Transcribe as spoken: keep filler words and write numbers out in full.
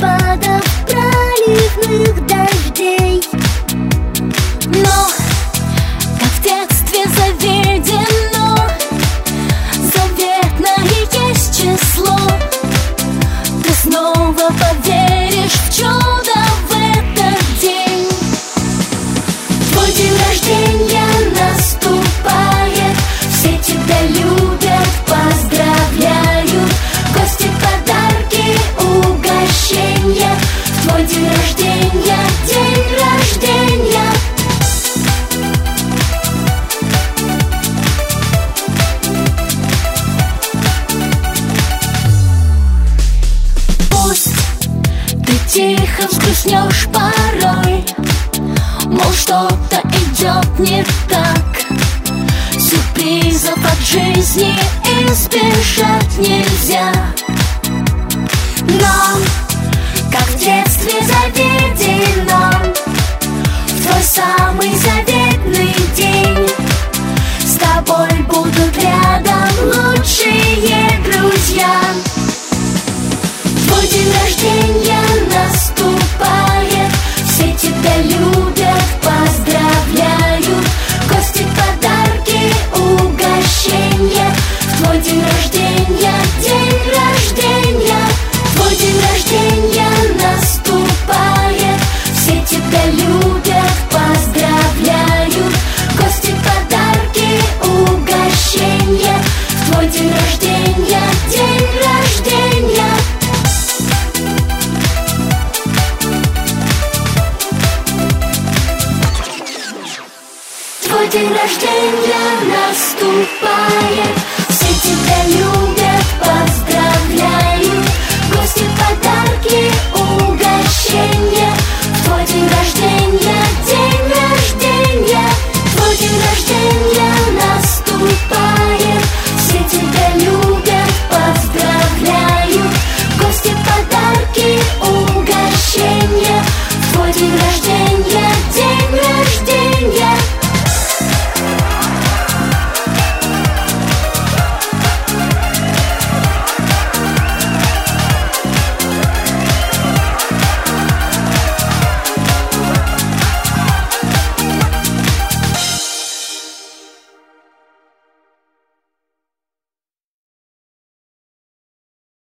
водопадов, проливных дождей. Но, как в детстве заведено, заветное есть число. Ты снова поверишь в чудо в этот день. Твой день рождения наступает, все тебя любят, поздравляют. Гости, подарки, угощения. В твой день рождения, день рождения. Пусть ты тихо взгрустнешь порой, мол, что-то идет не так. Сюрпризов от жизни избежать нельзя. Но, как в детстве заведено, в твой самый заветный день с тобой будут рядом лучшие друзья. Твой день рождения наступает, все тебя любят, поздравляют. Гости, подарки, угощения. В твой день рождения, день рождения. Твой день рождения наступает, все тебя любят, поздравляют. Гости, подарки, угощения. В твой день рождения, день рождения. Твой день рождения наступает, все тебя любят, поздравляют. Гости, подарки,